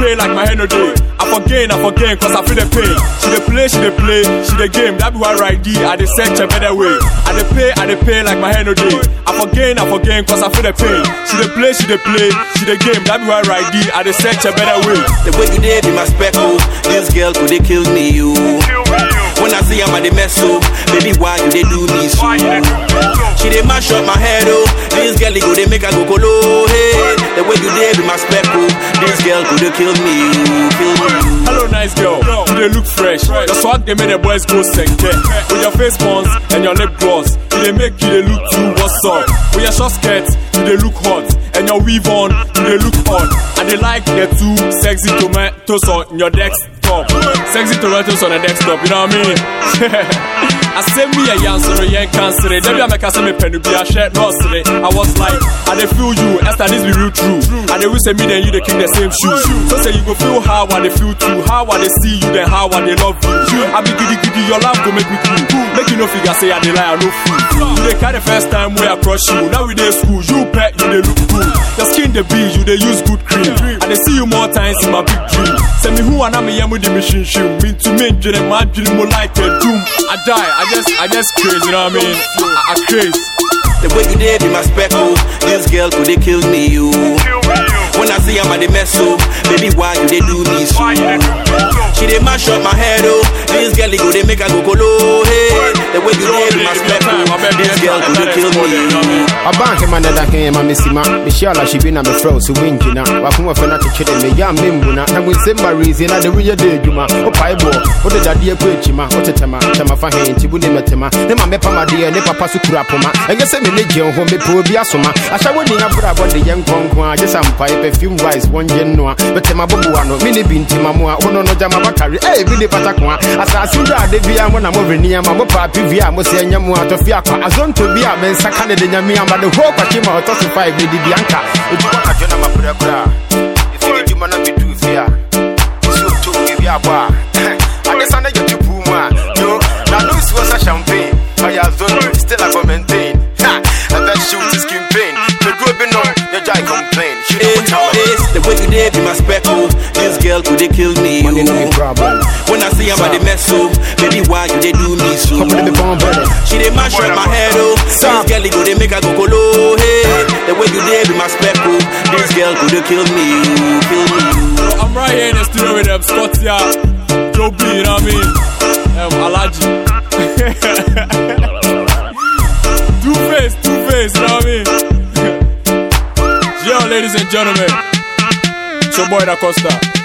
pay like my head no day. I forget, cause I feel the pain. She dey play, she dey game. That be why right D, I dey search a better way. I dey pay like my head no day. I forget, cause I feel the pain. She dey play, she dey game. That be why right D, I dey search a better way. The way you did be my speckle. This girl could they kill me, you. When I see I'm at the mess, so baby, why you they do me so? She dey mash up my head, oh. This girl go they make her go colo, hey. The way you did be my speckle. This girl could they kill me, kill me. Hello, nice girl. You they look fresh. Your swag they make the boys go senke. With your face buns and your lip gloss, you they make you they look too what's up. With your short skirts, you they look hot. And your weave on, you they look on. And they like the two sexy tomatoes on your desktop. Sexy tomatoes on the desktop, you know what I mean? I say me a answer, you cancer. Then I make a say me pen to be a shirt, no today. I was like, I they feel you, Esther, this be real true. And they will say me then you they kick the same shoes. So say you go feel how I they feel too, how I they see you, then how I they love you. I be giddy, your love go make me cool. Make you no figure say I they lie, I no fool. You they carry the first time where I crush you. Now we they school, you pet, you they look cool. Your skin the beige, you they use good cream. And they see you more times in my big dream. Say me who and I'm a yam with the machine shoe. Me to me, you the man, you more like a doom. I die, I just crazy, you know what I mean? I crazy. The way you did be my speckle. This girl could they kill me, you. When I see I'm at the mess, so baby, why you they do me so? She they mash up my head, oh. This girl go they make her go colo, hey. The way you did be my speckle. This girl could they kill me. I bank him another game, my missima. Michelle, she been a me froze, so winking. Wakuma for not to chill me, yam bimbuna. And with Simba reason, I the real day, Juma. Oh, Piebo, what did I dear Quechima, what a tema, Tamafahin, Tibunimatema, Nema Mepa, dear, Nepa Pasukurapoma. I guess I'm in the jail home, poor Biasoma. I shall win up about the young Conqua, just some pipe, perfume rice, one genoa, but Temabuano, Mini Bin Timamua, Ono Jamabakari, eh, Billy Patakwa. As I see that, the Via, when I'm over near my papi, Via, Mosiamu, to Fiaka, as on to be a man, Sakana de Yamia, but the whole Pakima, or 5 Lady Bianca. If you want to join my prayer, if you do want to be too fair, so to give you a bar. I guess I know you Puma. No, now no was a champagne. I have done still I go maintain. And that shoot is skin pain. The group no, your guy complain. The way you did be my speckle. This girl could they kill me, you. When I see I'm at the mess, so baby, why you they do me so? She they mash up my head, oh. This girl go they make her go colo, hey. The way you did be my speckle. This girl could they kill me, kill me. I'm right here in the studio with them, Scotia, Joe B, you know what I mean? Alaji. Two-face, you know what I mean? Yo, ladies and gentlemen, it's your boy Da Costa.